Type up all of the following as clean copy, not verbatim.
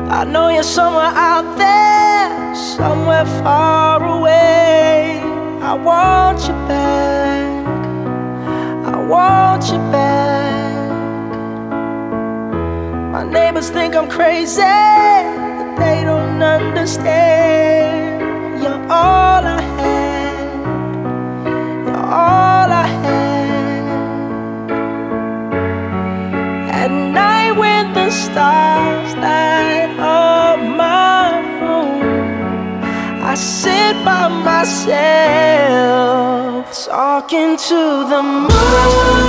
I know you're somewhere out there, somewhere far away. I want you back, I want you back. My neighbors think I'm crazy, but they don't understand. You're all I had, you're all I had. At night when the stars light up my room, I sit by myself talking to the moon,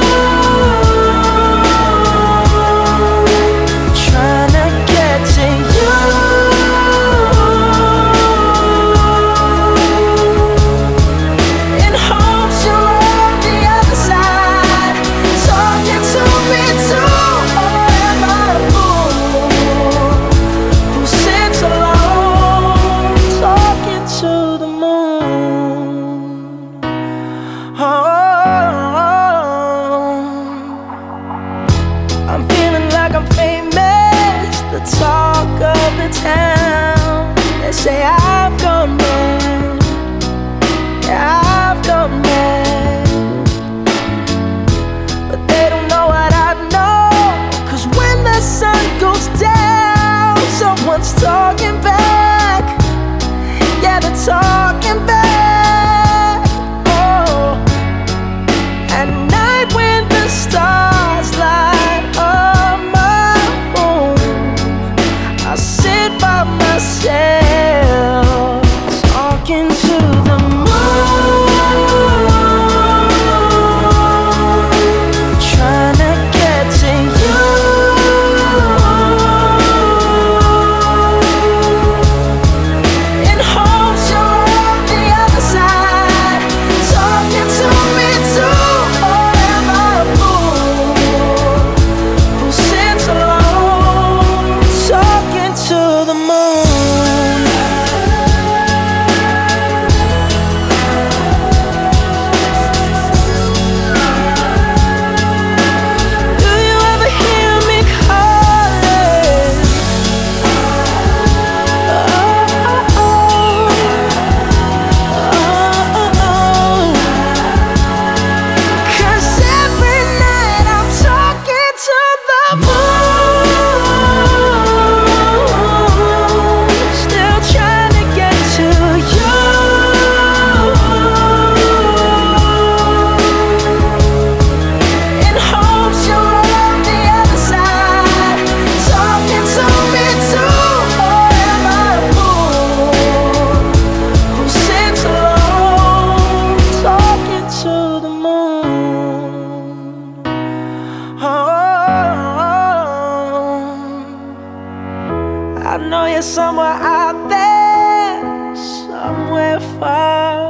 trying to get to you. In hopes you're on the other side, talking to me too. I'm feeling like I'm famous, the talk of the town. They say I've gone mad, yeah, I've gone mad. But they don't know what I know, 'cause when the sun goes down, someone's talking back. Yeah, they're talking back. Oh, at night when the stars light up my room, I sit by myself talking to the moon, trying to get to you. In hopes you're on the other side, talking to me too. Or am I a fool who sits alone, talking to the moon? Do you ever hear me calling? Oh, oh, oh, oh. 'Cause every night I'm talking to the moon, still trying to get to you. In hopes you're on the other side, talking to me too. Or am I a fool who sits alone, talking to the moon? Oh, I know you're somewhere out there, somewhere far